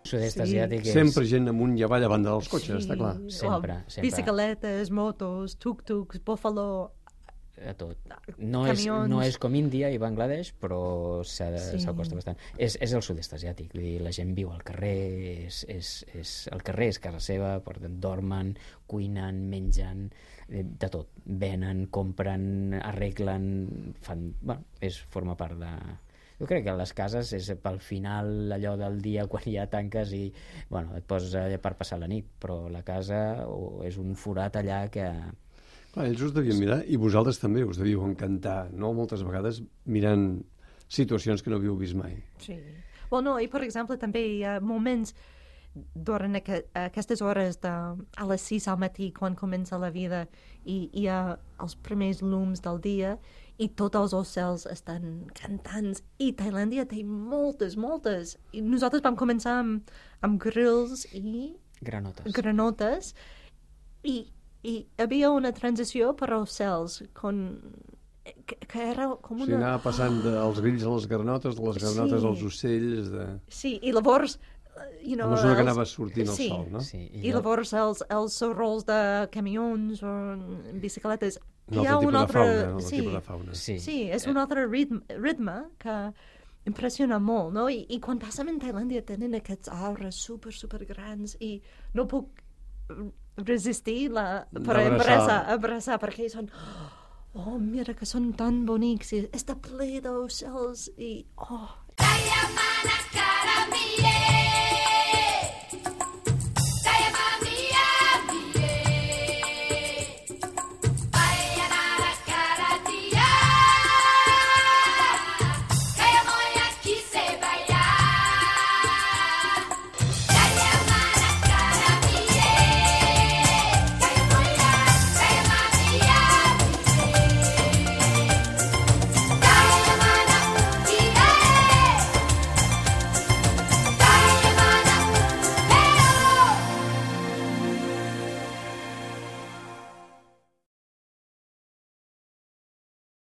Sud-est asiàtic és... Sempre gent amunt i avall a banda dels cotxes, està clar. Sempre. Bicicletes, motos, tuk-tuks, búfalo... A tot. No és com Índia i Bangladesh, però s'acosta bastant. És el sud-est asiàtic, vull dir, la gent viu al carrer, el carrer és casa seva, per tant, dormen, cuinen, mengen, de tot. Venen, compren, arreglen, fan... Bueno, forma part de... Jo crec que les cases és pel final allò del dia quan ja tanques i bueno, et poses allà per passar la nit, però la casa és un forat allà que... Clar, ells us devien mirar, i vosaltres també us devíeu encantar, no? Moltes vegades mirant situacions que no havíeu vist mai. Sí. Well, no, i per exemple també hi ha moments durant aquestes hores a les 6 al matí quan comença la vida i hi ha els primers llums del dia i tots els ocells estan cantant i Tailàndia té moltes i nosaltres vam començar amb grills i granotes i hi havia una transició per ocells que era com una... O sigui, anava passant dels grills a les granotes, de les granotes als ocells... Sí, i llavors... A mesura que anava sortint el sol, no? Sí, I llavors els sorolls de camions o bicicletes... Un altre tipus de fauna. Sí, és un altre ritme que impressiona molt, no? I quan passem en Tailàndia tenen aquests arbres super grans i no puc resistir per abraçar perquè són mira que són tan bonics i està ple d'ocells i